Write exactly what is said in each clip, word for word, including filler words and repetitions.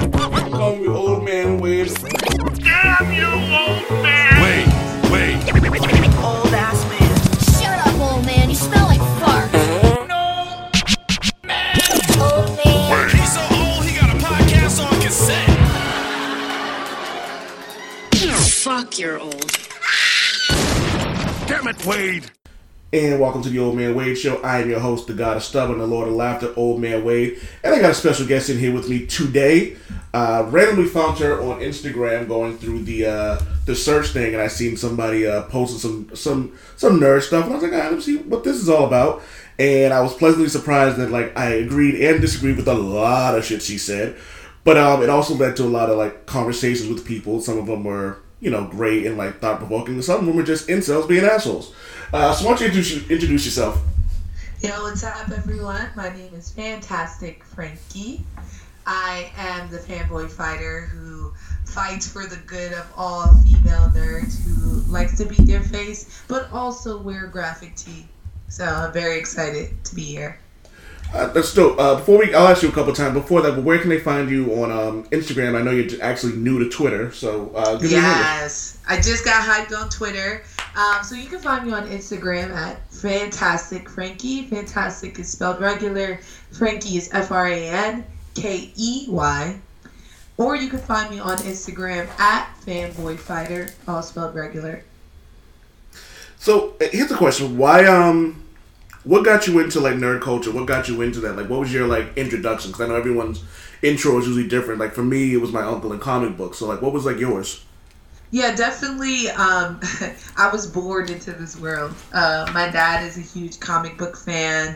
Call me old man Wade. Damn you, old man! Wait, wait. Old ass man. Shut up, old man. You smell like fart. No! Man! Old man. He's so old, he got a podcast on cassette. Fuck, you're old. Damn it, Wade. And welcome to the Old Man Wade Show. I am your host, the God of Stubborn, the Lord of Laughter, Old Man Wade. And I got a special guest in here with me today. Uh, randomly found her on Instagram going through the uh, the search thing, and I seen somebody uh, posting some some some nerd stuff, and I was like, ah, let me see what this is all about. And I was pleasantly surprised that like I agreed and disagreed with a lot of shit she said, but um, it also led to a lot of like conversations with people. Some of them were, you know, great and like thought provoking. Some of them were just incels being assholes. Uh, so why don't you introduce, introduce yourself? Yo, what's up, everyone? My name is Fantastic Frankie. I am the fanboy fighter who fights for the good of all female nerds who likes to beat their face, but also wear graphic tee. So I'm very excited to be here. Uh, that's dope. Uh, before we, I'll ask you a couple times. Before that, but where can they find you on um, Instagram? I know you're actually new to Twitter, so uh, give me a minute. Yes, I just got hyped on Twitter. Um, so you can find me on Instagram at Fantastic Frankie. Fantastic is spelled regular. Frankie is F R A N K E Y. Or you can find me on Instagram at Fanboy Fighter, all spelled regular. So uh, here's a question: Why um, what got you into like nerd culture? What got you into that? Like, what was your like introduction? Because I know everyone's intro is usually different. Like for me, it was my uncle in comic books. So like, what was like yours? Yeah, definitely. Um, I was born into this world. Uh, my dad is a huge comic book fan,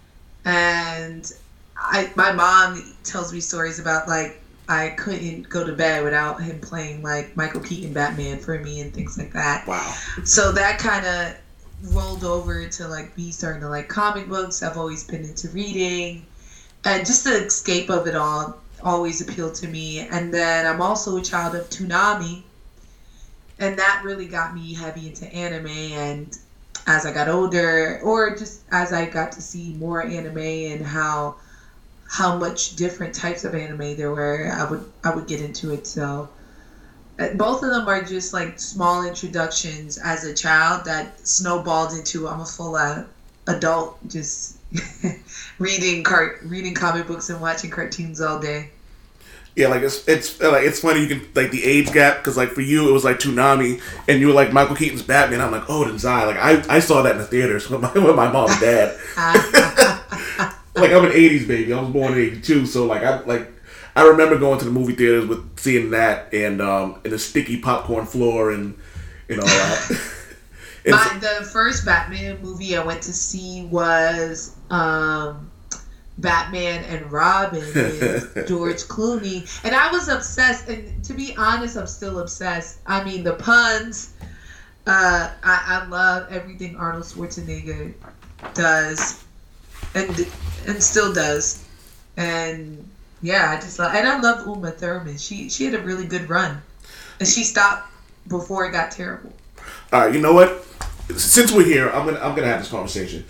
and I my mom tells me stories about like I couldn't go to bed without him playing like Michael Keaton Batman for me and things like that. Wow. So that kind of rolled over to like me starting to like comic books. I've always been into reading, and just the escape of it all always appealed to me. And then I'm also a child of Toonami. And that really got me heavy into anime, and as I got older, or just as I got to see more anime and how how much different types of anime there were, I would I would get into it. So uh, both of them are just like small introductions as a child that snowballed into I'm a full uh, adult just reading cart reading comic books and watching cartoons all day. Yeah, like it's it's like it's funny you can like the age gap because like for you it was like Toonami and you were like Michael Keaton's Batman. I'm like oh Denzai, like I, I saw that in the theaters with my with my mom and dad. Like I'm an eighties baby. I was born in eighty-two, so like I like I remember going to the movie theaters with seeing that and um and the sticky popcorn floor and you know. Uh, my, the first Batman movie I went to see was um. Batman and Robin with George Clooney, and I was obsessed, and to be honest I'm still obsessed. I mean the puns, uh, I, I love everything Arnold Schwarzenegger does and and still does, and yeah I just love, and I love Uma Thurman. She she had a really good run and she stopped before it got terrible. Alright, you know what, since we're here I'm gonna I'm gonna have this conversation.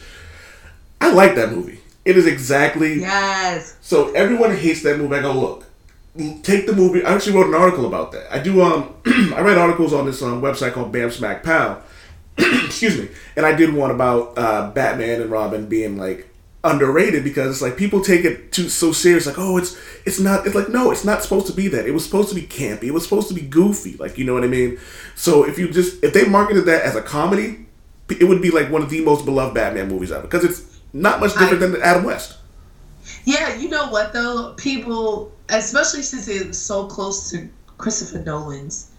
I like that movie. It is exactly... Yes. So everyone hates that movie. I go, look, take the movie... I actually wrote an article about that. I do, um... I write articles on this um, website called Bam Smack Pow. Excuse me. And I did one about uh, Batman and Robin being, like, underrated because it's like people take it too so serious. Like, oh, it's it's not... It's like, no, it's not supposed to be that. It was supposed to be campy. It was supposed to be goofy. Like, you know what I mean? So if you just... If they marketed that as a comedy, it would be, like, one of the most beloved Batman movies ever. Because it's... Not much different I, than Adam West. Yeah, you know what though? People, especially since it was so close to Christopher Nolan's,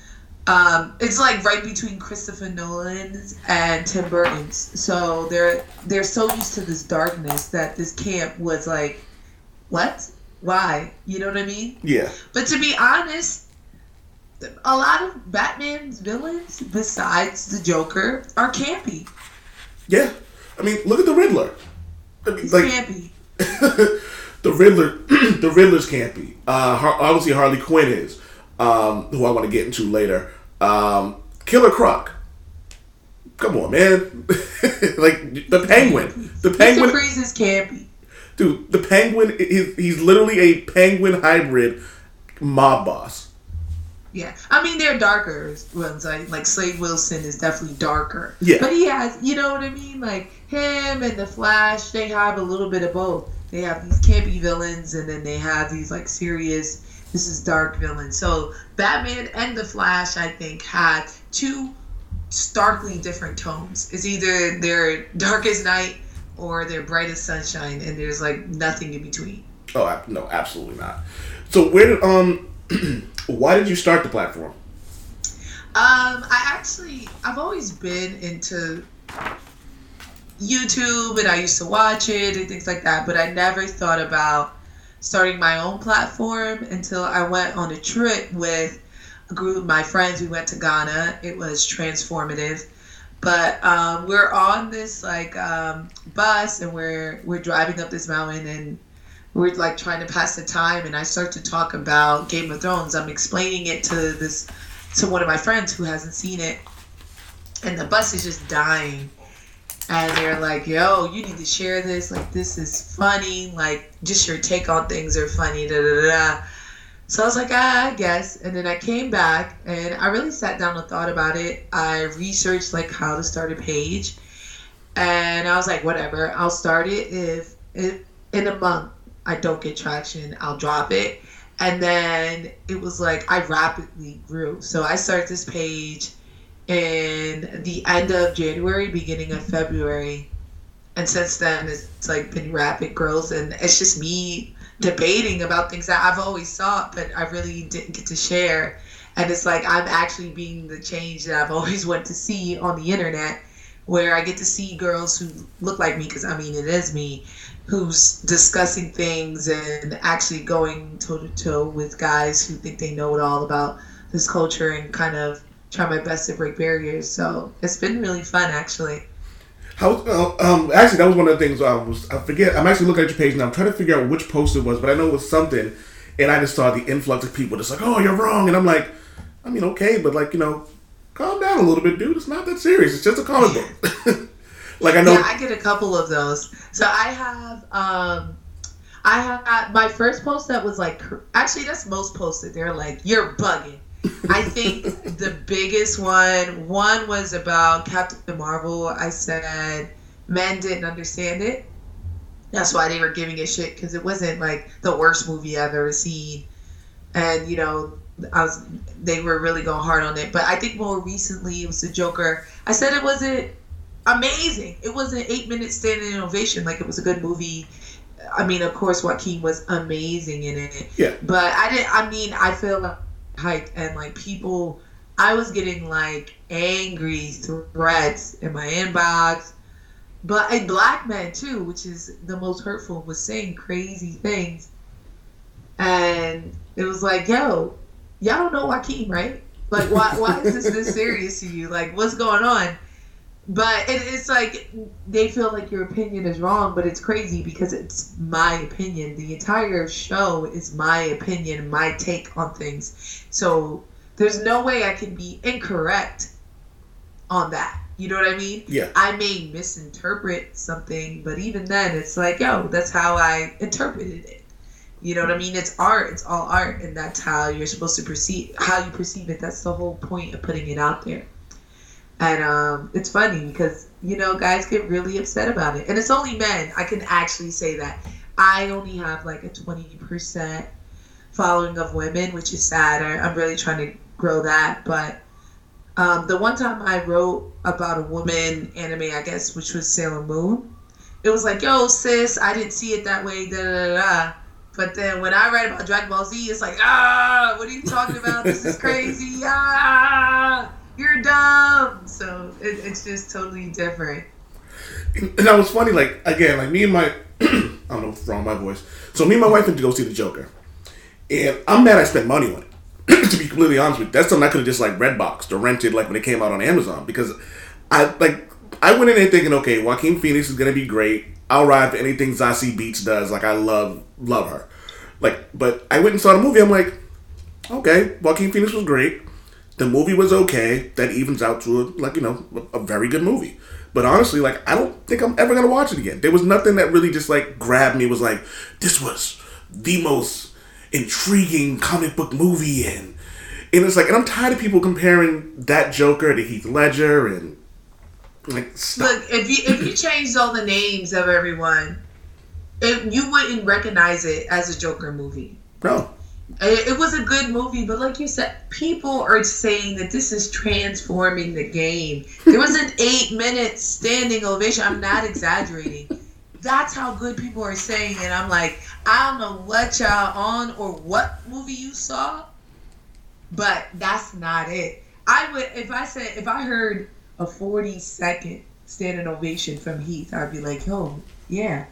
um, it's like right between Christopher Nolan's and Tim Burton's. So they're they're so used to this darkness that this camp was like, what? Why? You know what I mean? Yeah. But to be honest, a lot of Batman's villains, besides the Joker, are campy. Yeah. I mean, look at the Riddler. I mean, He's like, campy. the Riddler, the Riddler's campy. Uh, Har- obviously, Harley Quinn is, um, who I want to get into later. Um, Killer Croc. Come on, man. Like the Penguin. The Penguin. Mister Freeze is campy. Dude, the Penguin. He's, he's literally a penguin hybrid mob boss. Yeah, I mean they're darker ones. Like like Slade Wilson is definitely darker. Yeah, but he has, you know what I mean. Like him and the Flash, they have a little bit of both. They have these campy villains, and then they have these like serious. This is dark villains. So Batman and the Flash, I think, had two starkly different tones. It's either their darkest night or their brightest sunshine, and there's like nothing in between. Oh I, no, absolutely not. So where did um. Why did you start the platform? Um, I actually, I've always been into YouTube, and I used to watch it and things like that, but I never thought about starting my own platform until I went on a trip with a group of my friends. We went to Ghana. It was transformative. But um, we're on this like um, bus, and we're we're driving up this mountain, and we're like trying to pass the time, and I start to talk about Game of Thrones. I'm explaining it to this to one of my friends who hasn't seen it, and the bus is just dying, and they're like, "Yo, you need to share this. Like, this is funny. Like, just your take on things are funny." Da da da. So I was like, ah, I guess. And then I came back, and I really sat down and thought about it. I researched like how to start a page, and I was like, whatever, I'll start it. If if in a month I don't get traction, I'll drop it. And then it was like I rapidly grew. So I started this page in the end of January, beginning of February. And since then, it's like been rapid growth. And it's just me debating about things that I've always thought, but I really didn't get to share. And it's like I'm actually being the change that I've always wanted to see on the internet, where I get to see girls who look like me, because I mean, it is me, who's discussing things and actually going toe to toe with guys who think they know it all about this culture, and kind of try my best to break barriers. So it's been really fun, actually. How uh, um actually that was one of the things I was I forget I'm actually looking at your page now. I'm trying to figure out which post it was, but I know it was something, and I just saw the influx of people just like, oh, you're wrong, and I'm like, I mean, okay, but like, you know, calm down a little bit, dude. It's not that serious. It's just a comic book. Like, I know. Yeah, I get a couple of those. So I have, um, I have my first post that was like, actually that's most posted. They're like, you're bugging. I think the biggest one, one was about Captain Marvel. I said men didn't understand it. That's why they were giving it shit, because it wasn't like the worst movie I've ever seen. And, you know, I was, they were really going hard on it. But I think more recently it was the Joker. I said it wasn't amazing. It was an eight minute standing ovation. Like, it was a good movie. I mean, of course, Joaquin was amazing in it. Yeah. But I didn't, I mean, I feel like hyped, and like people, I was getting like angry threats in my inbox. But a black man too, which is the most hurtful, was saying crazy things. And it was like, yo, y'all don't know Joaquin, right? Like, why why is this this serious to you? Like, what's going on? But it, it's like, they feel like your opinion is wrong, but it's crazy because it's my opinion. The entire show is my opinion, my take on things. So there's no way I can be incorrect on that. You know what I mean? Yeah. I may misinterpret something, but even then, it's like, yo, that's how I interpreted it. You know what I mean? It's art. It's all art, and that's how you're supposed to perceive, how you perceive it. That's the whole point of putting it out there. And um, it's funny because, you know, guys get really upset about it. And it's only men. I can actually say that. I only have like a twenty percent following of women, which is sad. I, I'm really trying to grow that. But um, the one time I wrote about a woman anime, I guess, which was Sailor Moon, it was like, yo, sis, I didn't see it that way, da da da da. But then when I write about Dragon Ball Z, it's like, ah, what are you talking about? This is crazy. Ah, you're dumb. So it, it's just totally different. And that was funny, like, again, like me and my, I don't know what's wrong with my voice. So me and my wife went to go see the Joker. And I'm mad I spent money on it. To be completely honest with you. That's something I could have just like Redboxed or rented like when it came out on Amazon. Because I like I went in there thinking, okay, Joaquin Phoenix is gonna be great. I'll ride for anything Zazie Beetz does. Like, I love love her. Like, but I went and saw the movie. I'm like, okay, Joaquin Phoenix was great. The movie was okay. That evens out to a, like, you know, a, a very good movie. But honestly, like, I don't think I'm ever gonna watch it again. There was nothing that really just like grabbed me. Was like, this was the most intriguing comic book movie, and and it's like, and I'm tired of people comparing that Joker to Heath Ledger and like stop. Look, if you if you changed all the names of everyone, it, you wouldn't recognize it as a Joker movie. No. It, it was a good movie, but like you said, people are saying that this is transforming the game. There was an eight minute standing ovation. I'm not exaggerating. That's how good people are saying it. I'm like, I don't know what y'all on or what movie you saw, but that's not it. I would, if I said, if I heard a forty second standing ovation from Heath, I'd be like, yo, yeah.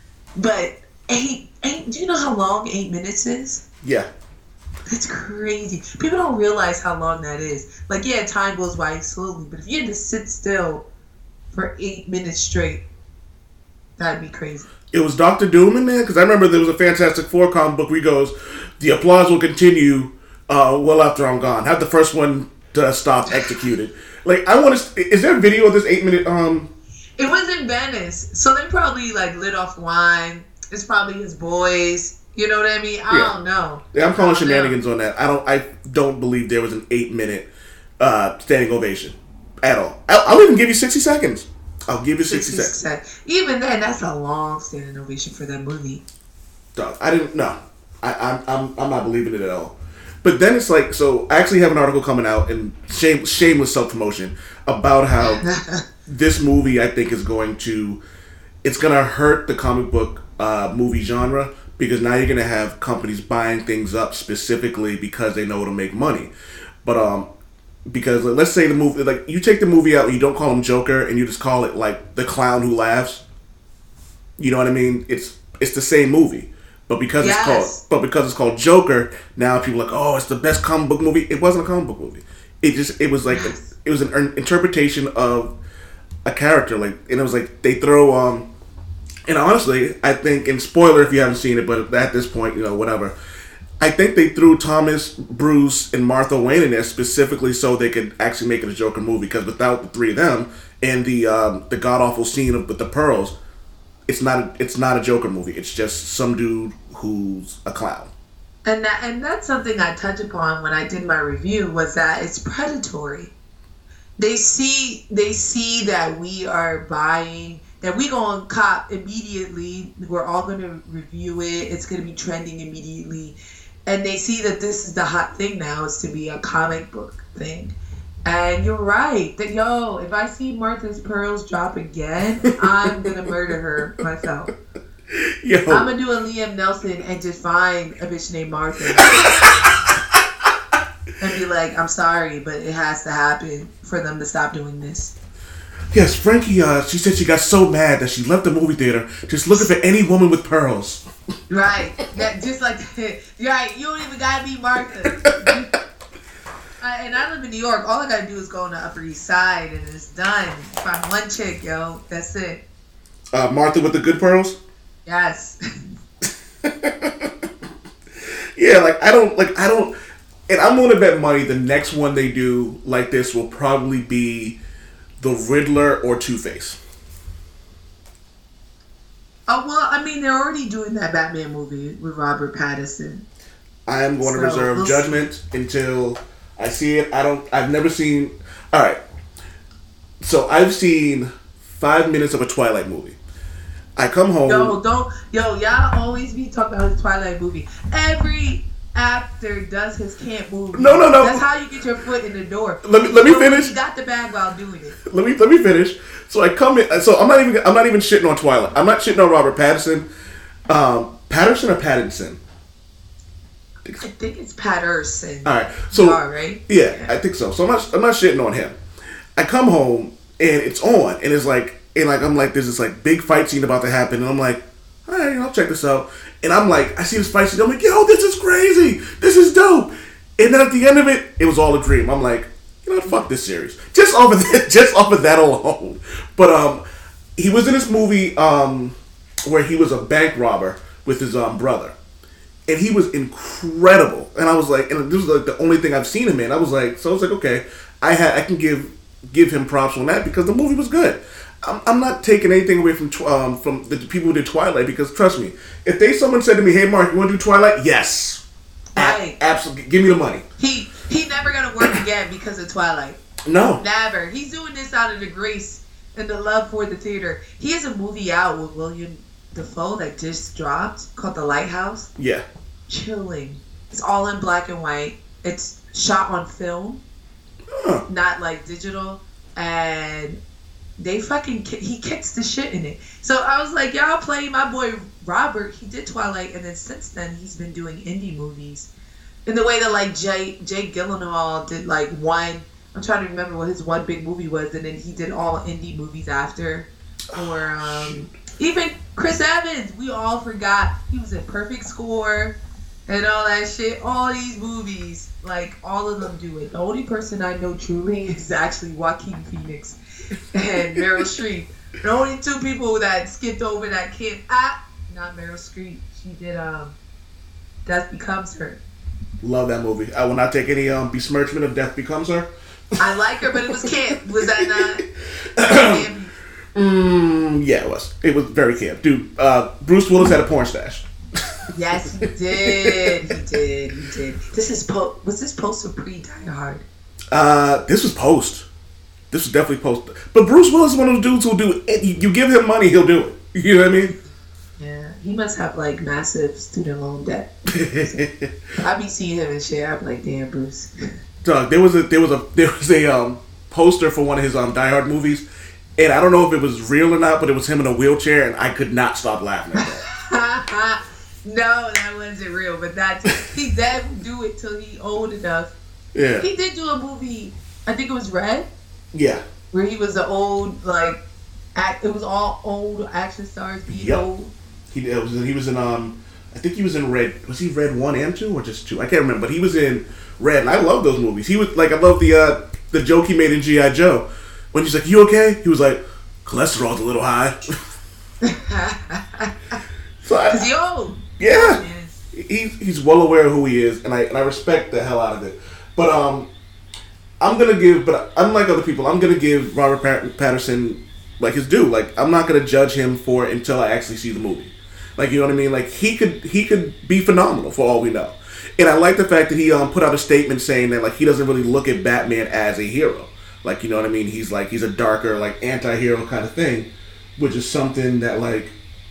But eight, eight, do you know how long eight minutes is? Yeah. That's crazy. People don't realize how long that is. Like, yeah, time goes by slowly, but if you had to sit still for eight minutes straight, that'd be crazy. It was Doctor Doom in there? Because I remember there was a Fantastic Four comic book where he goes, the applause will continue uh, well after I'm gone. Have the first one to stop executed. Like, I want to... Is there a video of this eight minute... um? It was in Venice, so they probably, like, lit off wine. It's probably his boys. You know what I mean? I Yeah. don't know. Yeah, I'm calling I don't shenanigans know. on that. I don't. I don't believe there was an eight minute uh, standing ovation at all. I'll, I'll even give you sixty seconds. I'll give you sixty, sixty seconds. seconds. Even then, that's a long standing ovation for that movie. Dog, I didn't. No, I, I'm. I'm. I'm not believing it at all. But then it's like, so I actually have an article coming out, and shame, shameless self promotion about how this movie I think is going to. It's going to hurt the comic book uh, movie genre. Because now you're going to have companies buying things up specifically because they know it'll make money. But, um, because like, let's say the movie, like, you take the movie out and you don't call him Joker and you just call it, like, The Clown Who Laughs. You know what I mean? It's it's the same movie. But because Yes. it's called, but because it's called Joker, now people are like, oh, it's the best comic book movie. It wasn't a comic book movie. It just, it was like, Yes. it was an interpretation of a character. Like, and it was like, they throw, um, and honestly, I think, and spoiler if you haven't seen it, but at this point, you know, whatever. I think they threw Thomas, Bruce, and Martha Wayne in there specifically so they could actually make it a Joker movie. Because without the three of them and the um, the god awful scene of, with the pearls, it's not a, it's not a Joker movie. It's just some dude who's a clown. And that, and that's something I touched upon when I did my review, was that it's predatory. They see they see that we are buying, that we gonna cop immediately. We're all gonna review it. It's gonna be trending immediately, and they see that this is the hot thing now, is to be a comic book thing. And you're right. That yo, if I see Martha's pearls drop again, I'm gonna murder her myself. Yo, I'm gonna do a Liam Nelson and just find a bitch named Martha and be like, I'm sorry, but it has to happen for them to stop doing this. yes, Frankie. Uh, she said she got so mad that she left the movie theater just looking for any woman with pearls. Right. That just like you're right. You don't even gotta be Martha. I, and I live in New York. All I gotta do is go on the Upper East Side, and it's done. Find one chick, yo. That's it. Uh, Martha with the good pearls. Yes. Yeah, like I don't like I don't, and I'm willing to bet money the next one they do like this will probably be the Riddler or Two-Face. Oh well, I mean they're already doing that Batman movie with Robert Pattinson. I am going to So, reserve we'll judgment until I see it. I don't. I've never seen. All right. So I've seen five minutes of a Twilight movie. I come home. Yo, don't, yo, y'all always be talking about his Twilight movie. Every actor does his camp movie. No, no, no. That's how you get your foot in the door. Let me- let me So finish. You got the bag while doing it. Let me let me finish. So I come in. So I'm not even. I'm not even shitting on Twilight. I'm not shitting on Robert Pattinson. Um, Patterson or Pattinson? I think it's Patterson. All right. So All right. yeah, I think so. So I'm not. I'm not shitting on him. I come home and it's on, and it's like, and like I'm like, there's this like big fight scene about to happen, and I'm like, all right, I'll check this out. And I'm like, I see this fight scene, I'm like, yo, this is crazy. This is dope. And then at the end of it, it was all a dream. I'm like, you know what? Fuck this series. Just off of that, just off of that alone. But um, he was in this movie um where he was a bank robber with his um brother. And he was incredible. And I was like, and this was like the only thing I've seen him in. I was like, so I was like, okay, I had I can give give him props on that because the movie was good. I'm, I'm not taking anything away from tw- um, from the people who did Twilight, because trust me, if they someone said to me, hey Mark, you want to do Twilight? Yes, Right. Absolutely. Give me the money. He he never gonna work again because of Twilight. No. Never. He's doing this out of the grace and the love for the theater. He has a movie out with William Dafoe that just dropped called The Lighthouse. Yeah. Chilling. It's all in black and white. It's shot on film, Huh. not like digital, and they fucking ki- he kicks the shit in it. So I was like, y'all play my boy Robert. He did Twilight, and then since then he's been doing indie movies. In the way that like Jay Jay Gyllenhaal did like one. I'm trying to remember what his one big movie was, and then he did all indie movies after. Or um, even Chris Evans, we all forgot he was in Perfect Score and all that shit. All these movies, like all of them do it. The only person I know truly is actually Joaquin Phoenix and Meryl Streep. The only two people that skipped over that kid. Ah, not Meryl Streep. She did um, Death Becomes Her. Love that movie. I will not take any um, besmirchment of Death Becomes Her. I like her, but it was camp. Was that not? Campy? Mm, yeah, it was. It was very camp. Dude, uh, Bruce Willis had a porn stash. Yes, he did. He did. He did. This is po- was this post or pre Die Hard? Uh, this was post. This was definitely post. But Bruce Willis is one of those dudes who'll do it. You give him money, he'll do it. You know what I mean? Yeah, he must have like massive student loan debt. I be seeing him and shit. I'm like, damn, Bruce. Dog, there was a there was a there was a um poster for one of his um Die Hard movies, and I don't know if it was real or not, but it was him in a wheelchair, and I could not stop laughing at that. No, that wasn't real, but that's he dad would do it till he old enough. Yeah, He did do a movie. I think it was Red, yeah, where he was the old like act. It was all old action stars being Yep. old. he it was he was in um I think he was in Red. Was he Red one and two or just two? I can't remember, but he was in Red, and I love those movies. He was like, I love the uh, the joke he made in G I Joe when he's like, "You okay?" He was like, "Cholesterol's a little high." So I, Cause he old. yeah, Yes. he's he's well aware of who he is, and I and I respect the hell out of it. But um, I'm gonna give, but unlike other people, I'm gonna give Robert Pat- Patterson like his due. Like, I'm not gonna judge him for it until I actually see the movie. Like, you know what I mean? Like, he could he could be phenomenal for all we know. And I like the fact that he um put out a statement saying that like he doesn't really look at Batman as a hero. Like, you know what I mean? He's like he's a darker like anti-hero kind of thing, which is something that like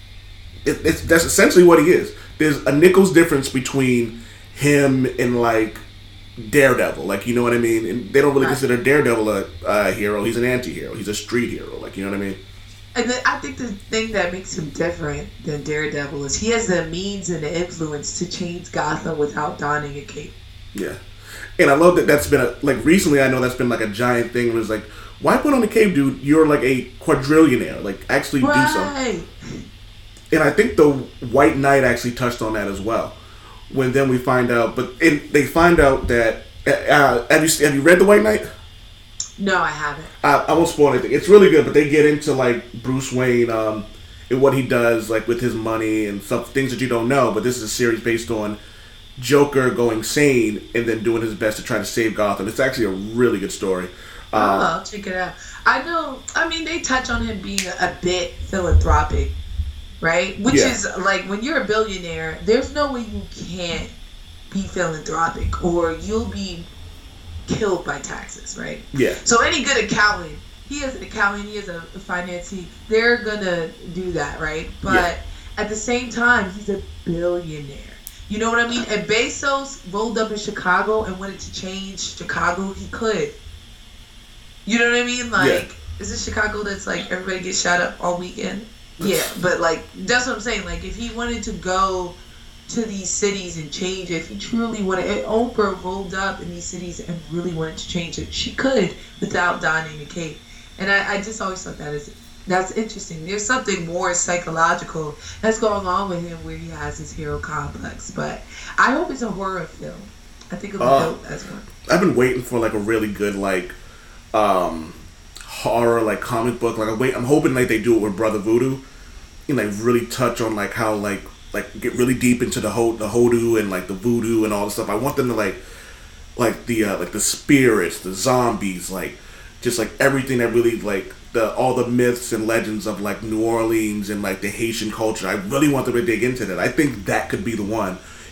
it, it's that's essentially what he is. There's a nickel's difference between him and like Daredevil. Like, you know what I mean? And they don't really consider Daredevil a, a hero. He's an anti-hero. He's a street hero. Like, you know what I mean? And the, I think the thing that makes him different than Daredevil is he has the means and the influence to change Gotham without donning a cape. Yeah. And I love that that's been a, like, recently I know that's been like a giant thing where it's like, why put on a cape, dude? You're like a quadrillionaire. Like, actually do something. Right. And I think the White Knight actually touched on that as well. When then we find out, but and they find out that, uh, have you have you read The White Knight? No, I haven't. I, I won't spoil anything. It's really good, but they get into like Bruce Wayne um, and what he does, like with his money and stuff, things that you don't know. But this is a series based on Joker going sane and then doing his best to try to save Gotham. It's actually a really good story. Oh, Um, I'll check it out. I know. I mean, they touch on him being a, a bit philanthropic, right? Which Yeah. is like when you're a billionaire, there's no way you can't be philanthropic, or you'll be killed by taxes, right? yeah, So any good accountant, he is an accountant, he is a, a finance, he, they're gonna do that, right? But Yeah. at the same time, he's a billionaire. You know what I mean? And Bezos rolled up in Chicago and wanted to change Chicago, he could. You know what I mean? Like, Yeah. is it Chicago that's like everybody gets shot up all weekend? Yeah, but like, that's what I'm saying. Like, if he wanted to go to these cities and change it, if he truly wanted, if Oprah rolled up in these cities and really wanted to change it, she could without donning a cape. And I, I just always thought that is that's interesting. There's something more psychological that's going on with him where he has his hero complex. But I hope it's a horror film. I think it'll be Uh, dope as one. I've been waiting for like a really good like um, horror like comic book. Like I wait, I'm hoping like they do it with Brother Voodoo and like really touch on like how like like get really deep into the ho- the hoodoo and like the voodoo and all the stuff. I want them to like like the uh, like the spirits, the zombies, like just like everything that really like the all the myths and legends of like New Orleans and like the Haitian culture. I really want them to dig into that. I think that could be the one.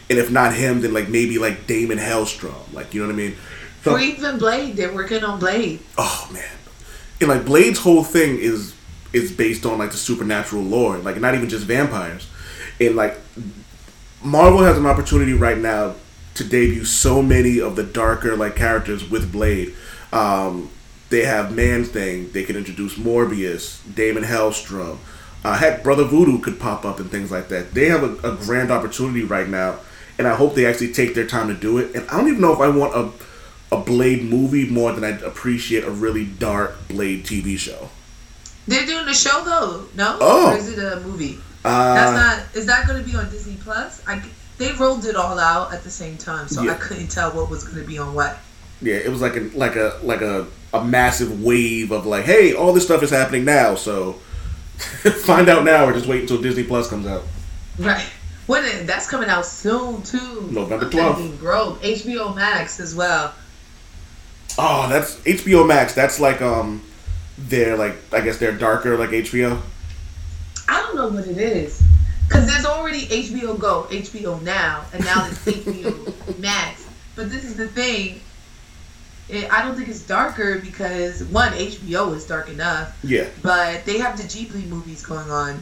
and if not him, then like maybe like Damon Hellstrom, like you know what I mean. So, or even Blade. They're working on Blade. Oh man, and like Blade's whole thing is is based on like the supernatural lore, like not even just vampires, and like Marvel has an opportunity right now to debut so many of the darker like characters with Blade. Um, they have Man-Thing. They can introduce Morbius, Damon Hellstrom. Uh, heck, Brother Voodoo could pop up and things like that. They have a, a grand opportunity right now, and I hope they actually take their time to do it. And I don't even know if I want a a Blade movie more than I appreciate a really dark Blade T V show. They're doing a show though, no? Oh. Or is it a movie? Uh, That's not. Is that going to be on Disney Plus? I they rolled it all out at the same time, so Yeah. I couldn't tell what was going to be on what. Yeah, it was like a like a like a, a massive wave of like, hey, all this stuff is happening now, so find out now or just wait until Disney Plus comes out. Right. When it, that's coming out soon too. November I'm twelfth. thinking, Bro, H B O Max as well. Oh, that's H B O Max. That's like um, their like I guess they're darker like H B O. I don't know what it is. Because there's already H B O Go, H B O Now, and now it's H B O Max. But this is the thing. It, I don't think it's darker because, one, H B O is dark enough. Yeah. But they have the Ghibli movies going on.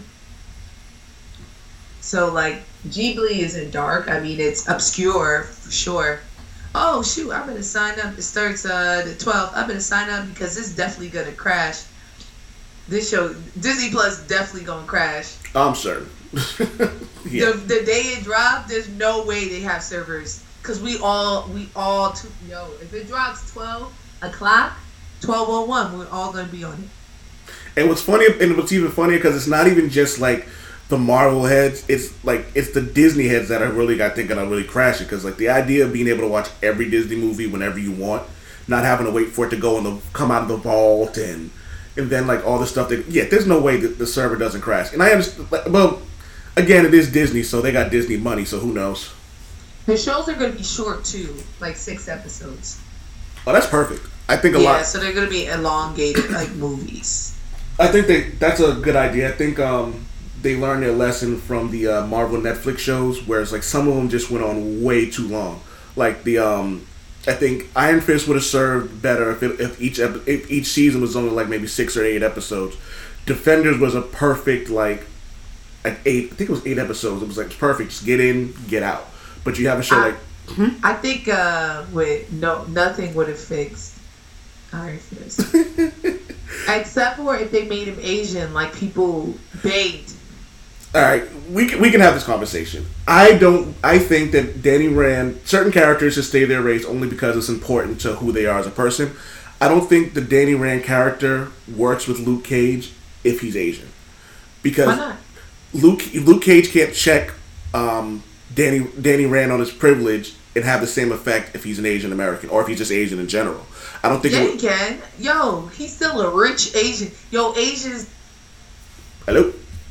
So, like, Ghibli isn't dark. I mean, it's obscure, for sure. Oh, shoot, I'm going to sign up. It starts uh, the twelfth. I'm going to sign up because it's definitely going to crash. This show, Disney Plus, definitely going to crash. I'm certain. Yeah. The, the day it dropped, there's no way they have servers. Because we all, we all, t- yo, if it drops twelve o'clock, twelve oh one, we're all going to be on it. And what's funny, and what's even funnier, because it's not even just like the Marvel heads, it's like, it's the Disney heads that I really got thinking I'm really crashing. Because like the idea of being able to watch every Disney movie whenever you want, not having to wait for it to go in the, come out of the vault and, and then like all the stuff that, yeah, there's no way that the server doesn't crash. And I understand, like, well, again, it is Disney, so they got Disney money, so who knows? The shows are going to be short too, like six episodes. Oh, that's perfect. I think a yeah, lot. so they're going to be elongated like movies. I think they that's a good idea. I think um, they learned their lesson from the uh, Marvel Netflix shows, where it's like some of them just went on way too long. Like the um, I think Iron Fist would have served better if it, if each ep- if each season was only like maybe six or eight episodes. Defenders was a perfect like, like eight. I think it was eight episodes. It was like perfect. Just get in, get out. But you have a show I, like. Hmm? I think uh, with no nothing would have fixed Iron Fist, except for if they made him Asian, like people begged. All right, we can, we can have this conversation. I don't. I think that Danny Rand, certain characters should stay their race only because it's important to who they are as a person. I don't think the Danny Rand character works with Luke Cage if he's Asian, because Why not? Luke Luke Cage can't check um, Danny Danny Rand on his privilege and have the same effect if he's an Asian American or if he's just Asian in general. I don't think. Yeah, it he would, can. Yo, he's still a rich Asian. Yo, Asians. Hello.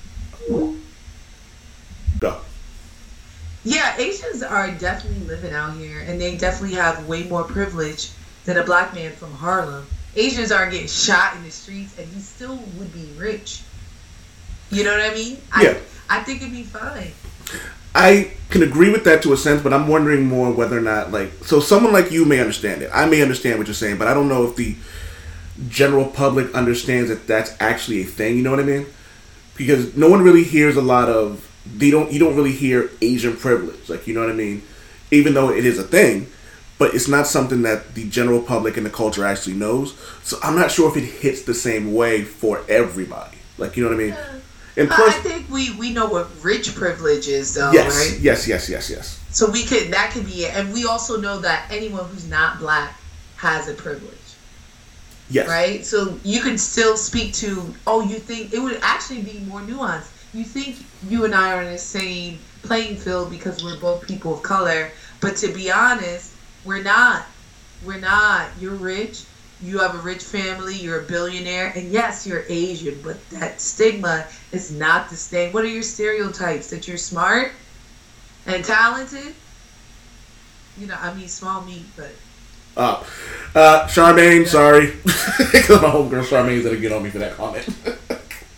Go. Yeah, Asians are definitely living out here, and they definitely have way more privilege than a black man from Harlem. Asians are getting shot in the streets, and he still would be rich. You know what I mean? Yeah. I, I think it'd be fine. I can agree with that to a sense, but I'm wondering more whether or not, like, so someone like you may understand it. I may understand what you're saying, but I don't know if the general public understands that that's actually a thing. You know what I mean? Because no one really hears a lot of, they don't, you don't really hear Asian privilege. Like, you know what I mean? Even though it is a thing, but it's not something that the general public and the culture actually knows. So I'm not sure if it hits the same way for everybody. Like, you know what I mean? And Uh, plus, I think we, we know what rich privilege is, though, yes, right? yes, yes, yes, yes. So we could that could be it, and we also know that anyone who's not black has a privilege, Yes. right? So you could still speak to. Oh, you think it would actually be more nuanced? You think you and I are in the same playing field because we're both people of color, but to be honest, we're not. We're not. You're rich. You have a rich family, you're a billionaire, and yes, you're Asian, but that stigma is not the same. What are your stereotypes? That you're smart and talented? You know, I mean, small meat, but... Uh, uh, Charmaine, yeah. Sorry. Because my homegirl Charmaine's gonna get on me for that comment.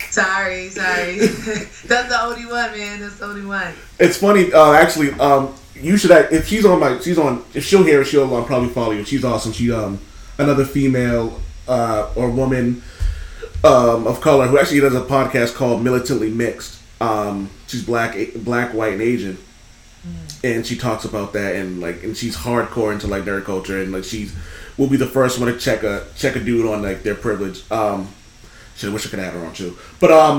sorry, sorry. That's the only one, man. That's the only one. It's funny, uh, actually, um, you should act, if she's on my she's on if she'll hear it, she'll uh, probably follow you. She's awesome. She um another female uh, or woman um, of color who actually does a podcast called Militantly Mixed. Um, she's black, black, white, and Asian, mm. and she talks about that and like and she's hardcore into like nerd culture and like she's will be the first one to check a check a dude on like their privilege. Um, shit, I wish I could have her on too, but um,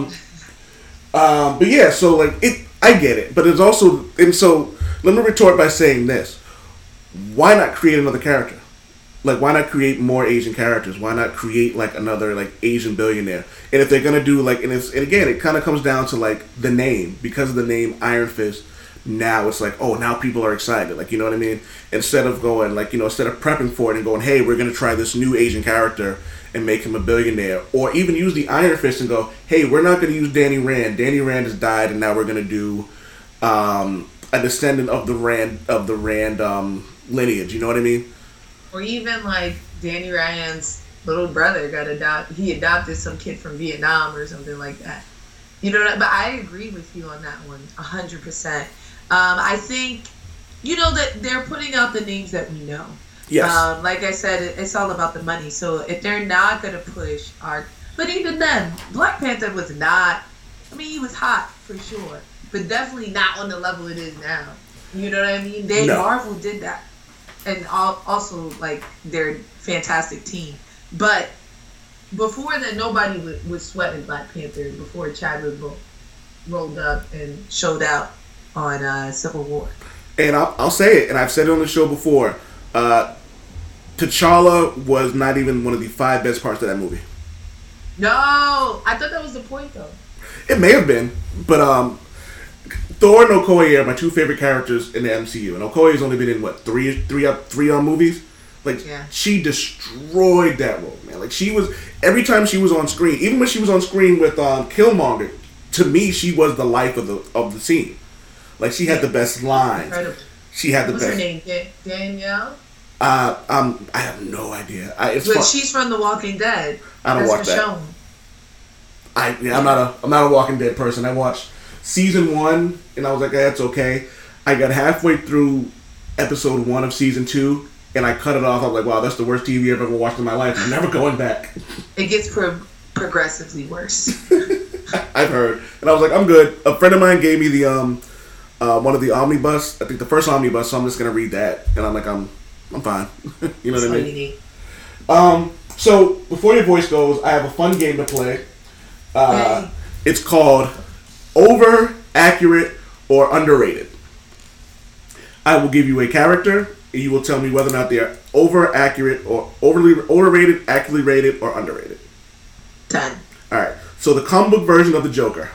um, but yeah, so like it, I get it, but it's also and so. Let me retort by saying this. Why not create another character? Like, why not create more Asian characters? Why not create, like, another, like, Asian billionaire? And if they're going to do, like, and, it's, and again, it kind of comes down to, like, the name. Because of the name Iron Fist, now it's like, oh, now people are excited. Like, you know what I mean? Instead of going, like, you know, instead of prepping for it and going, hey, we're going to try this new Asian character and make him a billionaire. Or even use the Iron Fist and go, hey, we're not going to use Danny Rand. Danny Rand has died, and now we're going to do... Um, a descendant of the Rand of the Rand um, lineage, you know what I mean? Or even like Danny Rand's little brother got adopted. He adopted some kid from Vietnam or something like that. You know, but I agree with you on that one, a hundred percent. Um, I think, you know, that they're putting out the names that we know. Yes. Um, like I said, it's all about the money. So if they're not gonna push our, but even then, Black Panther was not. I mean, he was hot for sure. But definitely not on the level it is now. You know what I mean? They no. Marvel did that, and all, also like their fantastic team. But before that, nobody was, was sweating Black Panther before Chadwick ro- rolled up and showed out on uh, Civil War. And I'll, I'll say it, and I've said it on the show before. Uh, T'Challa was not even one of the five best parts of that movie. No, I thought that was the point though. It may have been, but um. Thor and Okoye are my two favorite characters in the M C U, and Okoye's only been in what three, three up, three on movies. Like yeah. she destroyed that role, man. Like she was every time she was on screen, even when she was on screen with um, Killmonger. To me, she was the life of the of the scene. Like she had the best lines. Incredible. She had the What's best. her name? Da- Danielle. Uh, um, I have no idea. I, it's but fun. she's from The Walking Dead. I don't That's watch that. Michonne. I yeah, I'm not a I'm not a Walking Dead person. I watched season one, and I was like, eh, that's okay. I got halfway through episode one of season two, and I cut it off. I was like, wow, that's the worst T V I've ever watched in my life. I'm never going back. It gets pro- progressively worse. I've heard. And I was like, I'm good. A friend of mine gave me the um uh, one of the omnibus. I think the first omnibus, so I'm just going to read that. And I'm like, I'm I'm fine. You know That's what I all mean? you need. Um, so, before your voice goes, I have a fun game to play. Uh, Hey. It's called Over, Accurate, or Underrated. I will give you a character, and you will tell me whether or not they are over, accurate, or overly overrated, accurately rated, or underrated. Done. Alright, so the comic book version of the Joker.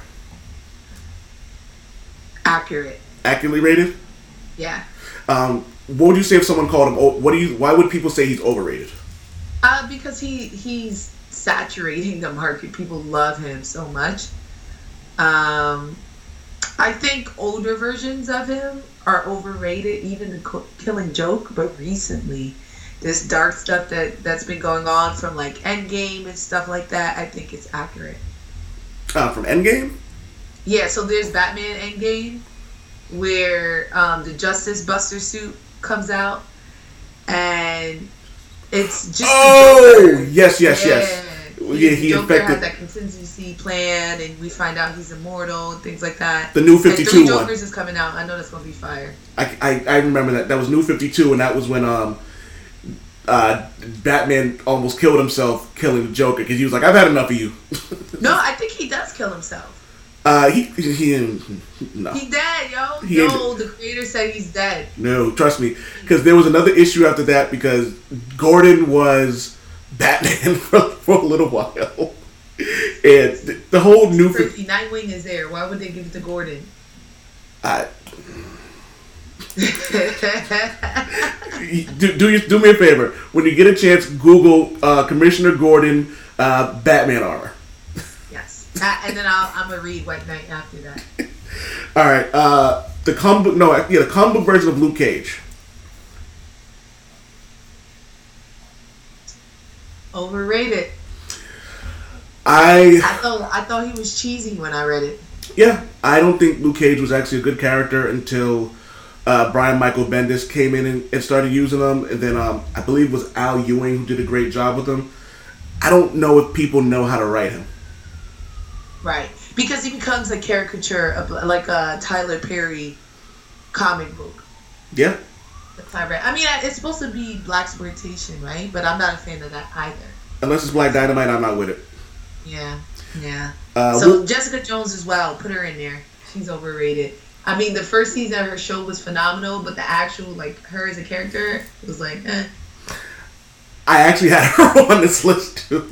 Accurate. Accurately rated? Yeah. Um, what would you say if someone called him, o- what do you, why would people say he's overrated? Uh, because he he's saturating the market. People love him so much. Um, I think older versions of him are overrated, even the co- Killing Joke. But recently, this dark stuff that that's been going on from like Endgame and stuff like that, I think it's accurate. Uh, from Endgame? Yeah. So there's Batman Endgame, where um, the Justice Buster suit comes out, and it's just Oh, the Joker. yes, yes, Yeah. yes. He, Yeah, the he Joker infected- has that contingency plan, and we find out he's immortal and things like that. The new And fifty-two Three one. Jokers is coming out. I know that's gonna be fire. I, I, I remember that. That was New fifty-two, and that was when um, uh, Batman almost killed himself killing the Joker because he was like, I've had enough of you. No, I think he does kill himself. Uh, he, he, he no. He dead, yo. He no, the creator said he's dead. No, trust me. Because there was another issue after that because Gordon was Batman for, for a little while. And the, the whole New Crazy. Nightwing is there. Why would they give it to Gordon? I, do, do, you, do me a favor. When you get a chance, Google uh, Commissioner Gordon uh, Batman armor. Yes. Uh, and then I'll, I'm going to read White Knight after that. All right. Uh, the comic book, no, yeah, the comic book version of Luke Cage. Overrated. I I thought I thought he was cheesy when I read it. yeah, I don't think Luke Cage was actually a good character until Uh, Brian Michael Bendis came in and, and started using them, and then um, I believe it was Al Ewing who did a great job with them. I don't know if people know how to write him. Right, because he becomes a caricature of like a Tyler Perry comic book. Yeah. I mean, it's supposed to be blaxploitation, right? But I'm not a fan of that either. Unless it's Black Dynamite, I'm not with it. Yeah, yeah. Uh, so we'll, Jessica Jones as well. Put her in there. She's overrated. I mean, the first season of her show was phenomenal, but the actual, like, her as a character was like, eh. I actually had her on this list, too.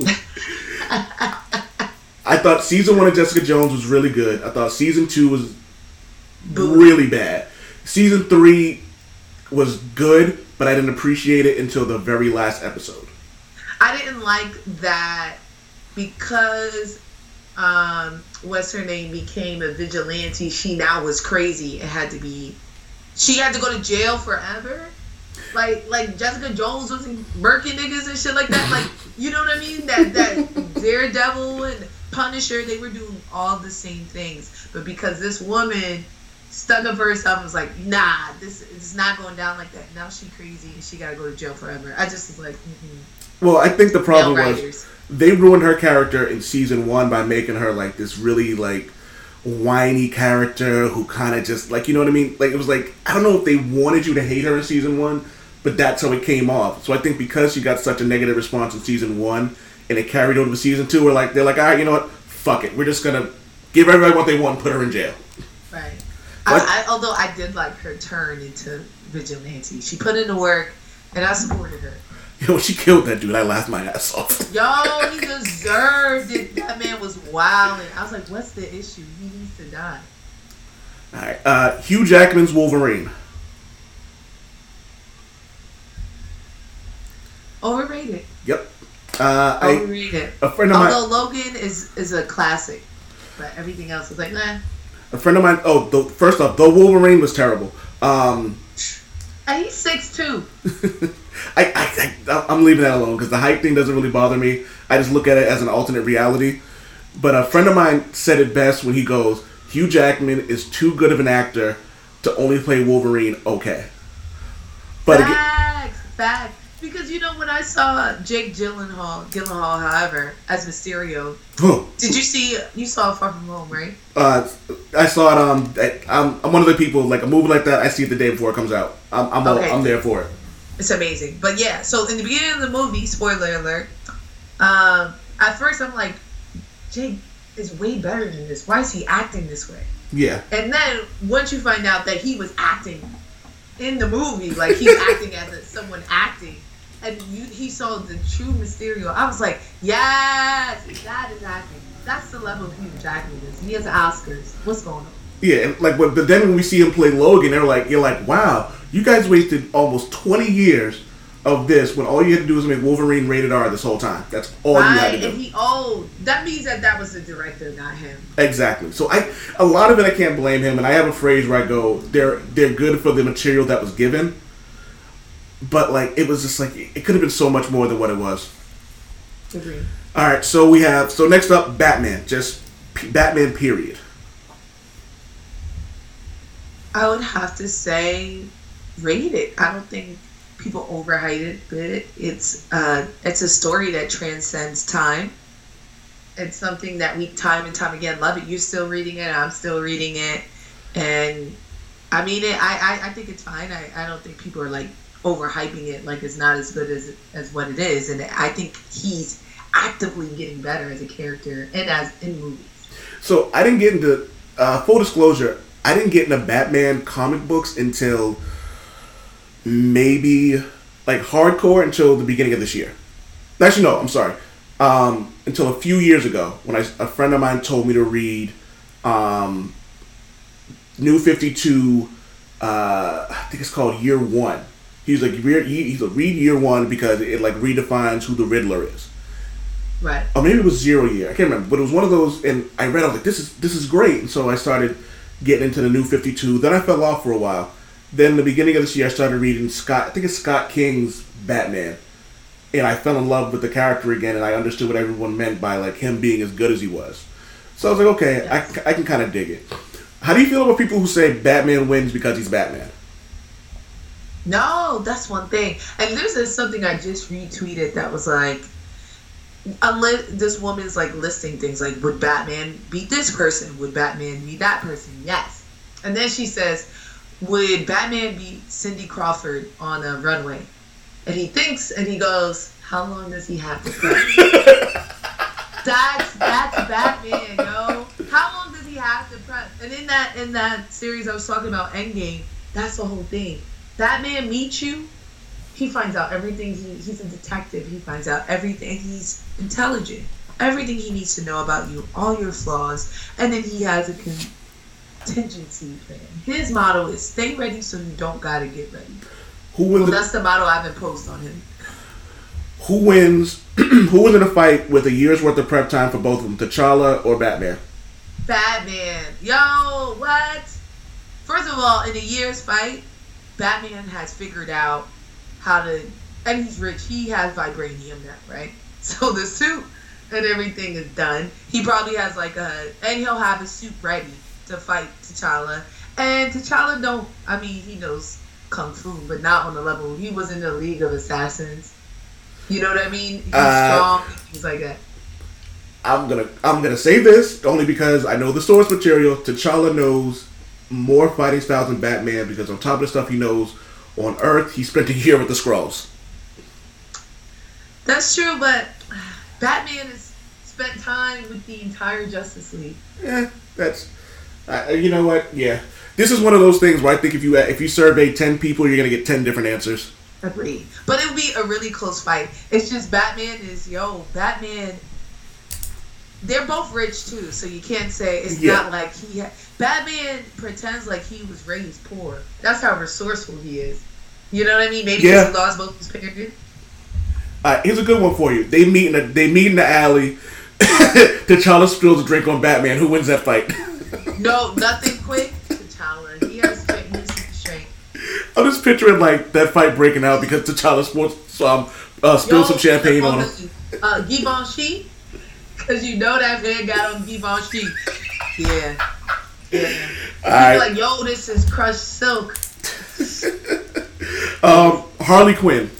I thought season one of Jessica Jones was really good. I thought season two was Boom. really bad. Season three was good, but I didn't appreciate it until the very last episode. I didn't like that because... Um, what's her name became a vigilante. She now was crazy. It had to be. She had to go to jail forever. Like, like Jessica Jones was murking niggas and shit like that. Like, you know what I mean? That that Daredevil and Punisher, they were doing all the same things. But because this woman stuck up for herself and was like, nah, this is not going down like that. Now she crazy and she gotta go to jail forever. I just was like, mm-hmm. Well, I think the problem was they ruined her character in season one by making her like this really like whiny character who kind of just like, you know what I mean? Like, it was like, I don't know if they wanted you to hate her in season one, but that's how it came off. So I think because she got such a negative response in season one and it carried over to season two, we're like, they're like, all right, you know what? Fuck it. We're just going to give everybody what they want and put her in jail. Right. I, I, although I did like her turn into vigilante. She put in the work and I supported her. Yo, she killed that dude. I laughed my ass off. Yo, he deserved it. That man was wilding. I was like, what's the issue? He needs to die. All right. Uh, Hugh Jackman's Wolverine. Overrated. Yep. Uh, Overrated. I, a friend of mine. Although Logan is, is a classic, but everything else was like, nah. A friend of mine. Oh, the, first off, the Wolverine was terrible. Um, and he's six two. I, I, I, I'm leaving that alone because the hype thing doesn't really bother me. I just look at it as an alternate reality. But a friend of mine said it best when he goes, Hugh Jackman is too good of an actor to only play Wolverine okay. But facts, again, facts. Because, you know, when I saw Jake Gyllenhaal, Gyllenhaal, however, as Mysterio, huh. did you see, you saw Far From Home, right? Uh, I saw it, um, I, I'm, I'm one of the people, like a movie like that, I see it the day before it comes out. I'm, I'm, okay. all, I'm there for it. It's amazing. But yeah, so in the beginning of the movie, spoiler alert, um, at first I'm like, Jake is way better than this. Why is he acting this way? Yeah. And then once you find out that he was acting in the movie, like he's acting as a, someone acting, and you, he saw the true Mysterio, I was like, yes, that is acting. That's the level of Hugh Jackman is. He has Oscars. What's going on? Yeah, and like, but, but then when we see him play Logan, they're like, you're like, wow, you guys wasted almost twenty years of this when all you had to do was make Wolverine rated R this whole time. That's all right, you had to do. And he old. That means that that was the director, not him. Exactly. So I, a lot of it, I can't blame him. And I have a phrase where I go, they're they're good for the material that was given, but like it was just like it could have been so much more than what it was. Agreed. All right. So we have so next up, Batman. Just P- Batman. Period. I would have to say, rated. I don't think people overhype it, but it's uh, it's a story that transcends time. It's something that we time and time again love it. You're still reading it. I'm still reading it, and I mean it. I, I, I think it's fine. I, I don't think people are like overhyping it like it's not as good as as what it is. And I think he's actively getting better as a character and as in movies. So I didn't get into uh, full disclosure. I didn't get into Batman comic books until maybe like hardcore until the beginning of this year. Actually, no, I'm sorry. Um, until a few years ago when I, a friend of mine told me to read um, New fifty-two, uh, I think it's called Year One. He's like, read, he's like, read Year One because it like redefines who the Riddler is. Right. Or maybe it was Zero Year. I can't remember. But it was one of those, and I read, I was like, this is this is great. And so I started getting into the New fifty-two. Then I fell off for a while. Then the beginning of this year, I started reading Scott, I think it's Scott King's Batman. And I fell in love with the character again, and I understood what everyone meant by like him being as good as he was. So I was like, okay, yes. I, I can kind of dig it. How do you feel about people who say Batman wins because he's Batman? No, that's one thing. And there's this something I just retweeted that was like, unless this woman's like listing things like, would Batman beat this person? Would Batman beat that person? Yes. And then she says, would Batman beat Cindy Crawford on a runway? And he thinks and he goes, how long does he have to prep? that's that's Batman, yo. How long does he have to prep? And in that in that series I was talking about, Endgame, that's the whole thing. Batman meets you, he finds out everything. He, he's a detective. He finds out everything. He's intelligent. Everything he needs to know about you, all your flaws, and then he has a contingency plan. His motto is stay ready so you don't gotta get ready. Who wins? Well, the, that's the motto I've imposed on him. Who wins? Who wins in a fight with a year's worth of prep time for both of them, T'Challa or Batman? Batman. Yo, what? First of all, in a year's fight, Batman has figured out how to, and he's rich. He has vibranium now, right? So the suit and everything is done. He probably has like a, and he'll have a suit ready to fight T'Challa. And T'Challa don't, I mean, he knows kung fu, but not on the level. He was in the League of Assassins. You know what I mean? He's uh, strong. He's like that. I'm gonna, I'm gonna say this only because I know the source material. T'Challa knows more fighting styles than Batman because on top of the stuff he knows on Earth, he spent a year with the Skrulls. That's true, but Batman has spent time with the entire Justice League. Yeah, that's, uh, you know what? Yeah, this is one of those things where I think if you if you survey ten people, you're gonna get ten different answers. Agreed. But it would be a really close fight. It's just Batman is, yo, Batman, they're both rich too, so you can't say it's yeah. not like he ha- Batman pretends like he was raised poor. That's how resourceful he is. You know what I mean? Maybe yeah. because he lost both his parents. Alright, here's a good one for you. They meet in a, they meet in the alley. T'Challa spills a drink on Batman. Who wins that fight? No, nothing quick. T'Challa. He has strength. He has super strength. I'm just picturing like that fight breaking out because T'Challa sports um uh, spilled some champagne on him. Uh, Givenchy, because you know that man got on Givenchy. Yeah, yeah. Right. He's like, yo, this is crushed silk. um, Harley Quinn.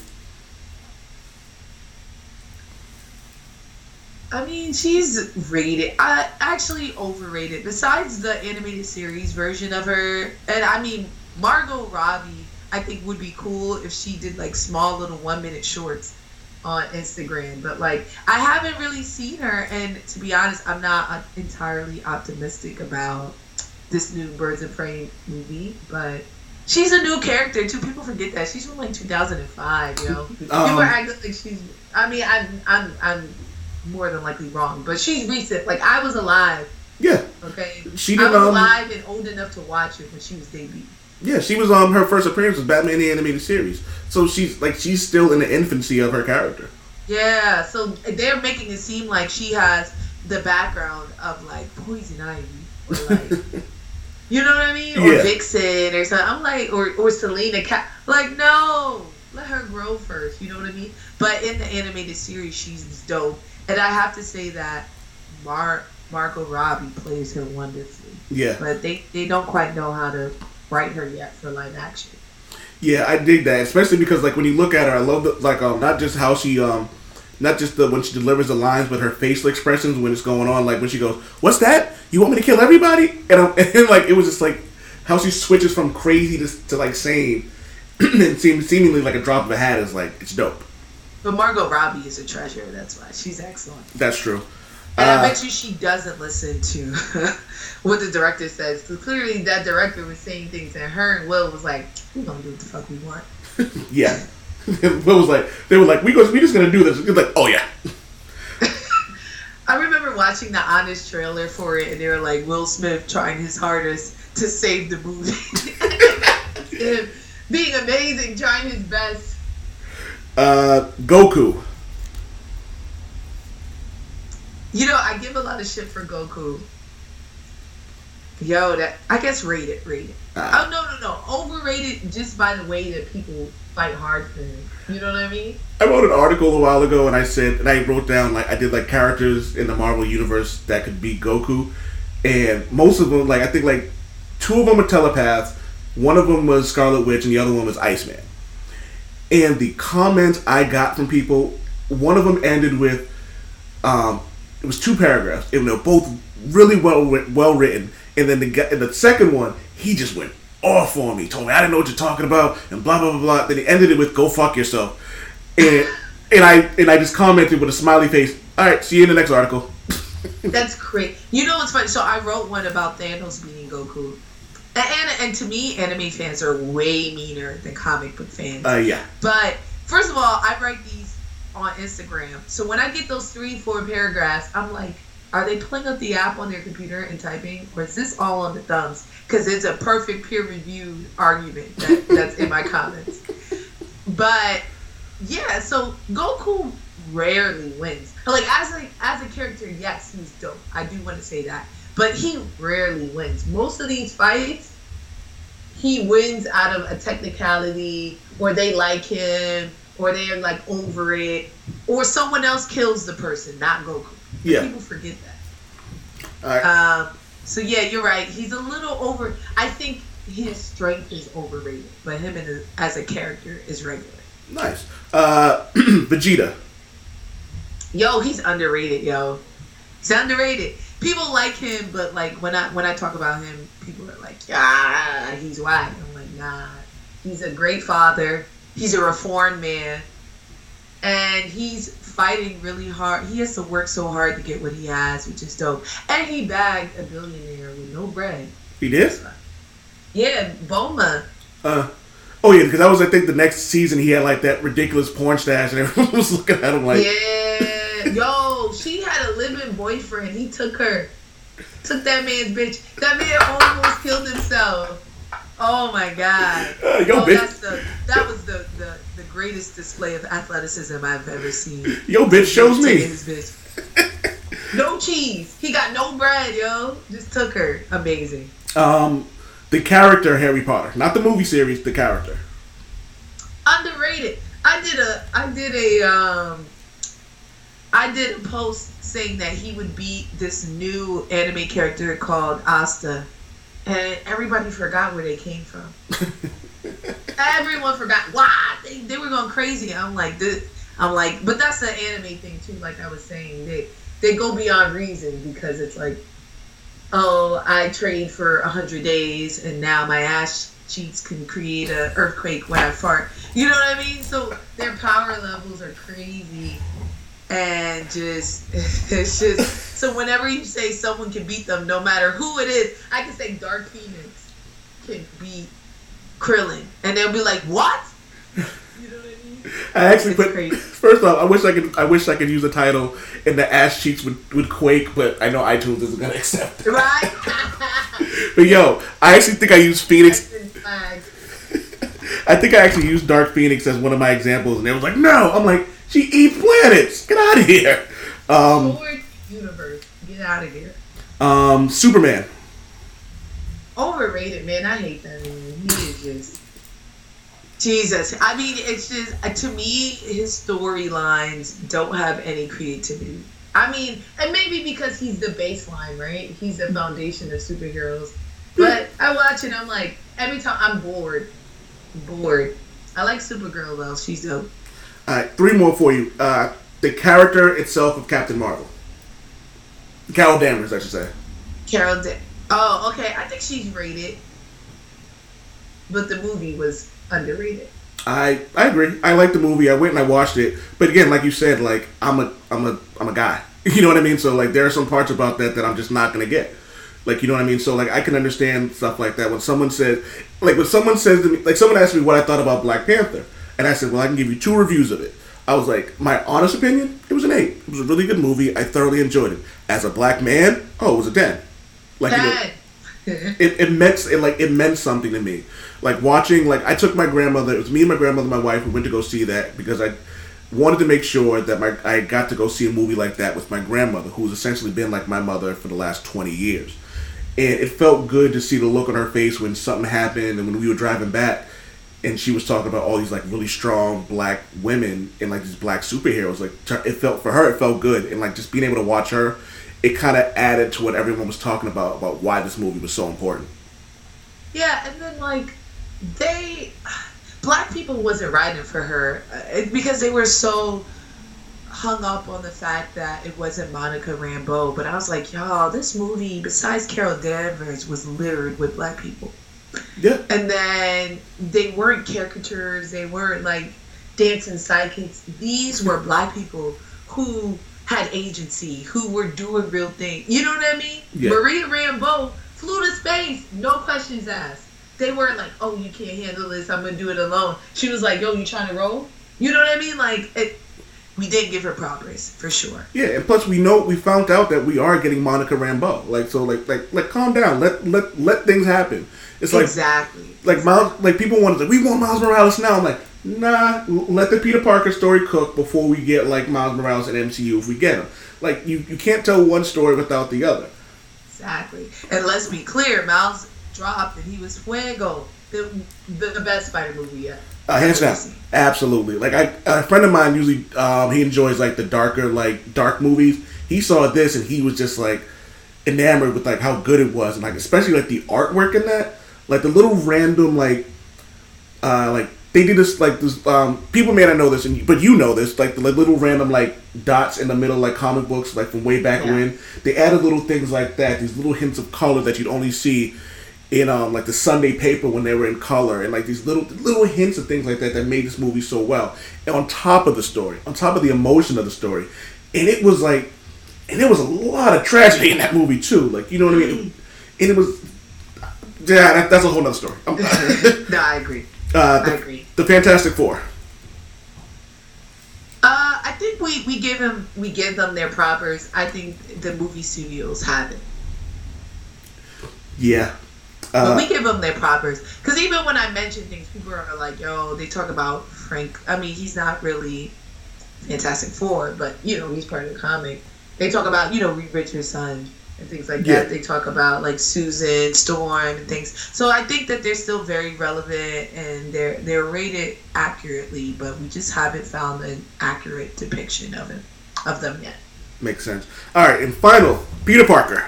I mean, she's rated. I actually overrated. Besides the animated series version of her, and I mean, Margot Robbie, I think would be cool if she did like small little one minute shorts on Instagram. But like, I haven't really seen her, and to be honest, I'm not uh, entirely optimistic about this new Birds of Prey movie. But she's a new character too. People forget that she's from like two thousand five. You know, people Um, are acting like she's. I mean, I'm, I'm, I'm. more than likely wrong, but she's recent. Like, I was alive. Yeah. Okay. She did, I was um, alive and old enough to watch it when she was debuted. Yeah, she was um her first appearance was Batman the Animated Series, so she's like she's still in the infancy of her character. Yeah, so they're making it seem like she has the background of like Poison Ivy or like, you know what I mean, or yeah. Vixen or something. I'm like, or or Selena Cat. Like, no, let her grow first. You know what I mean? But in the animated series, she's dope. And I have to say that Mar- Margot Robbie plays her wonderfully. Yeah. But they, they don't quite know how to write her yet for live action. Yeah, I dig that, especially because like when you look at her, I love the, like um not just how she um not just the when she delivers the lines, but her facial expressions when it's going on. Like when she goes, "What's that? You want me to kill everybody?" And, I'm, and like it was just like how she switches from crazy to, to like sane, and seems seemingly like a drop of a hat is like it's dope. But Margot Robbie is a treasure. That's why she's excellent. That's true. And uh, I bet you she doesn't listen to what the director says. Because clearly that director was saying things, and her and Will was like, "We're gonna do what the fuck we want." Yeah. Will was like, they were like, "We go, we just gonna do this." He was like, "Oh yeah." I remember watching the Honest trailer for it, and they were like, Will Smith trying his hardest to save the movie, him being amazing, trying his best. Uh, Goku. You know, I give a lot of shit for Goku. Yo, that I guess rated, rated. Uh, oh no, no, no, overrated just by the way that people fight hard for him. You know what I mean? I wrote an article a while ago, and I said, and I wrote down like I did like characters in the Marvel universe that could beat Goku, and most of them, like I think like two of them are telepaths, one of them was Scarlet Witch, and the other one was Iceman. and the comments I got from people, one of them ended with, um, it was two paragraphs, and they were both really well well written. And then the guy, and the second one, he just went off on me, told me I didn't know what you're talking about, and blah blah blah blah. Then he ended it with "Go fuck yourself," and and I and I just commented with a smiley face. All right, see you in the next article. That's great. You know what's funny? So I wrote one about Thanos beating Goku. And, and, and to me, anime fans are way meaner than comic book fans. Uh, yeah. But first of all, I write these on Instagram. So when I get those three, four paragraphs, I'm like, are they pulling up the app on their computer and typing? Or is this all on the thumbs? Because it's a perfect peer-reviewed argument that, that's in my comments. But, yeah, so Goku rarely wins. Like, as a, as a character, yes, he's dope. I do want to say that. But he rarely wins. Most of these fights, he wins out of a technicality, or they like him, or they're like over it, or someone else kills the person, not Goku. Yeah. People forget that. All right. Um, so yeah, you're right. He's a little over. I think his strength is overrated, but him in a, as a character is regular. Nice. Uh, Vegeta. Yo, he's underrated. Yo, he's underrated. People like him, but like when I when I talk about him, people are like, ah, he's whack. I'm like, nah. He's a great father. He's a reformed man, and he's fighting really hard. He has to work so hard to get what he has, which is dope. And he bagged a billionaire with no bread. He did? Yeah, Bulma. Uh, oh yeah, because that was I think the next season he had like that ridiculous porn stash, and everyone was looking at him like, yeah. Yo, she had a living boyfriend. He took her. Took that man's bitch. That man almost killed himself. Oh my god. Uh, yo, oh, bitch. That's the, that was the, the, the greatest display of athleticism I've ever seen. Yo, bitch shows me. His bitch. No cheese. He got no bread, yo. Just took her. Amazing. Um, the character Harry Potter, not the movie series, the character. Underrated. I did a. I did a. Um, I did a post saying that he would beat this new anime character called Asta, and everybody forgot where they came from. Everyone forgot. What? They, they were going crazy. I'm like, this, I'm like, but that's an anime thing too. Like I was saying, they they go beyond reason because it's like, oh, I trained for a hundred days and now my ass cheeks can create an earthquake when I fart. You know what I mean? So their power levels are crazy. And just, it's just, so whenever you say someone can beat them, no matter who it is, I can say Dark Phoenix can beat Krillin. And they'll be like, what? You know what I mean? I actually It's put, crazy. first off, I wish I could, I wish I could use a title and the ass cheeks would, would quake, but I know iTunes isn't going to accept it. Right? But yo, I actually think I used Phoenix. That's been flagged. I think I actually used Dark Phoenix as one of my examples, and they was like, no. I'm like, she eats planets. Get out of here. Um, Sword universe. Get out of here. um, Superman. Overrated, man. I hate that man. He is just Jesus. I mean, it's just uh, to me, his storylines don't have any creativity. I mean, and maybe because he's the baseline, right? He's the foundation of superheroes. But I watch it, I'm like, every time I'm bored, bored. I like Supergirl though. She's dope. All right, three more for you. Uh, the character itself of Captain Marvel. Carol Danvers, I should say. Carol. Da- oh, okay. I think she's rated, but the movie was underrated. I I agree. I like the movie. I went and I watched it. But again, like you said, like I'm a I'm a I'm a guy. You know what I mean? So like there are some parts about that that I'm just not gonna get. Like, you know what I mean? So like I can understand stuff like that when someone says, like when someone says to me, like someone asked me what I thought about Black Panther, and I said, well, I can give you two reviews of it. I was like, my honest opinion, it was an eight. It was a really good movie. I thoroughly enjoyed it. As a black man, oh, it was a ten. Like, you know, Ten. it, it meant it like it meant something to me. Like watching, like I took my grandmother. It was me and my grandmother, and my wife. We went to go see that because I wanted to make sure that my I got to go see a movie like that with my grandmother, who's essentially been like my mother for the last twenty years. And it felt good to see the look on her face when something happened, and when we were driving back, and she was talking about all these like really strong black women and like these black superheroes. Like it felt for her, it felt good, and like just being able to watch her, it kind of added to what everyone was talking about about why this movie was so important. Yeah, and then like they, black people wasn't writing for her uh, because they were so hung up on the fact that it wasn't Monica Rambeau. But I was like, y'all, this movie, besides Carol Danvers, was littered with black people. Yeah. And then they weren't caricatures. They weren't like dancing sidekicks. These were black people who had agency, who were doing real things. You know what I mean? Yeah. Maria Rambeau flew to space, no questions asked. They weren't like, oh, you can't handle this, I'm going to do it alone. She was like, yo, you trying to roll? You know what I mean? Like, it, we did give her progress, for sure. Yeah, and plus we know, we found out that we are getting Monica Rambeau. Like, so, like, like, like, calm down. Let, let, let things happen. It's like, exactly. Like, Miles, like, people want to, like, we want Miles Morales now. I'm like, nah, let the Peter Parker story cook before we get, like, Miles Morales in M C U if we get him. Like, you, you can't tell one story without the other. Exactly. And let's be clear, Miles dropped and he was Fuego, the, the, the best Spider movie yet. Uh, hands down. Absolutely. Like, I, a friend of mine usually, um, he enjoys, like, the darker, like, dark movies. He saw this and he was just, like, enamored with, like, how good it was. And, like, especially, like, the artwork in that. Like, the little random, like, uh, like, they did this, like, this, um, people may not know this, and but you know this, like, the like, little random, like, dots in the middle, like, comic books, like, from way back yeah. when. They added little things like that, these little hints of color that you'd only see in, um, like, the Sunday paper when they were in color, and, like, these little little hints of things like that that made this movie so well. And on top of the story, on top of the emotion of the story, and it was, like, and there was a lot of tragedy in that movie, too. Like, you know what I mean? And it was, yeah, that, that's a whole other story. No, I agree. Uh, the, I agree. The Fantastic Four. Uh, I think we, we give them we give them their propers. I think the movie studios have it. Yeah. Uh, but we give them their propers. Because even when I mention things, people are like, yo, they talk about Frank. I mean, he's not really Fantastic Four, but, you know, he's part of the comic. They talk about, you know, Reed Richards' son and things like yeah. that. They talk about, like, Susan, Storm, and things. So I think that they're still very relevant and they're they're rated accurately, but we just haven't found an accurate depiction of it, of them yet. Makes sense. All right, and final, Peter Parker.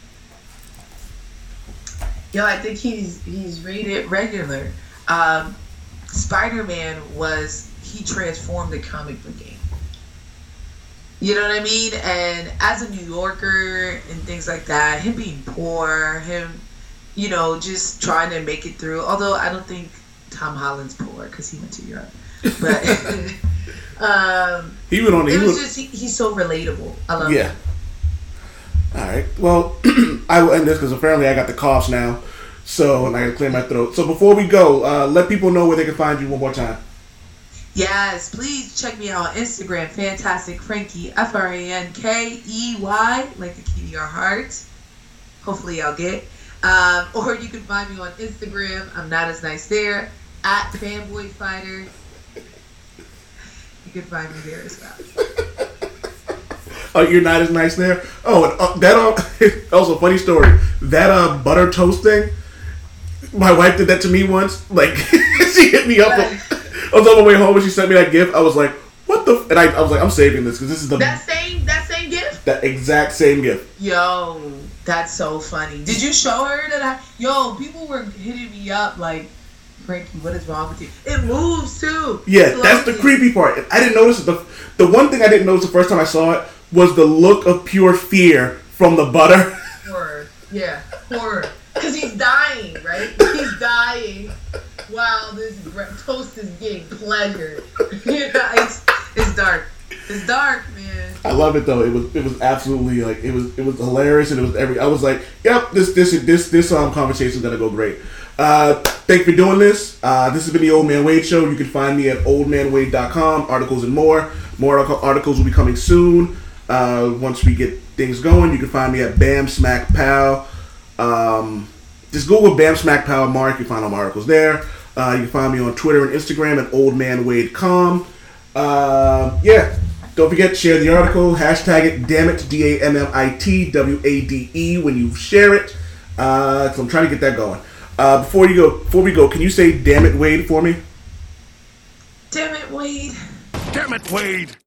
Yo, I think he's he's rated regular. Um, Spider-Man was, he transformed the comic book game. You know what I mean? And as a New Yorker and things like that, him being poor, him, you know, just trying to make it through. Although I don't think Tom Holland's poor because he went to Europe. But um, he went on. He it was went, just, he, he's so relatable. I love yeah. him. All right. Well, I will end this because apparently I got the coughs now. So, and I got to clear my throat. So before we go, uh, let people know where they can find you one more time. Yes, please check me out on Instagram, Fantastic Frankie, F R A N K E Y, like the key to your heart. Hopefully y'all get. Um, or you can find me on Instagram, I'm not as nice there, at Fanboy Fighter. You can find me there as well. Oh, you're not as nice there? Oh, and uh, that uh, also funny story. That uh, butter toast thing, my wife did that to me once. Like, she hit me up. I was on my way home and she sent me that gift. I was like, what the? F-? And I, I was like, I'm saving this because this is the That same, that same gift? that exact same gift. Yo, that's so funny. Did you show her that I, yo, people were hitting me up like, Frankie, what is wrong with you? It moves too. Yeah, Slowly. that's the creepy part. I didn't notice it. The, the one thing I didn't notice the first time I saw it was the look of pure fear from the butter. Horror. Yeah, horror. Because he's dying, right? He's dying while this toast is getting pleasure. You know, it's, it's dark. It's dark, man. I love it though. It was it was absolutely like it was it was hilarious and it was every. I was like, yep, this this this this um conversation is gonna go great. Uh, thank you for doing this. Uh, this has been the Old Man Wade Show. You can find me at old man wade dot com. Articles and more. More articles will be coming soon. Uh, once we get things going, you can find me at Bam Smack Pow. Um, just Google Bam Smack Pow Mark. You can find all my articles there. Uh, you can find me on Twitter and Instagram at old man wade dot com. Uh, yeah. Don't forget to share the article. Hashtag it, damn it, D A M M I T W A D E when you share it. Uh, so I'm trying to get that going. Uh, before you go, before we go, can you say "damn it, Wade" for me? Damn it, Wade. Damn it, Wade.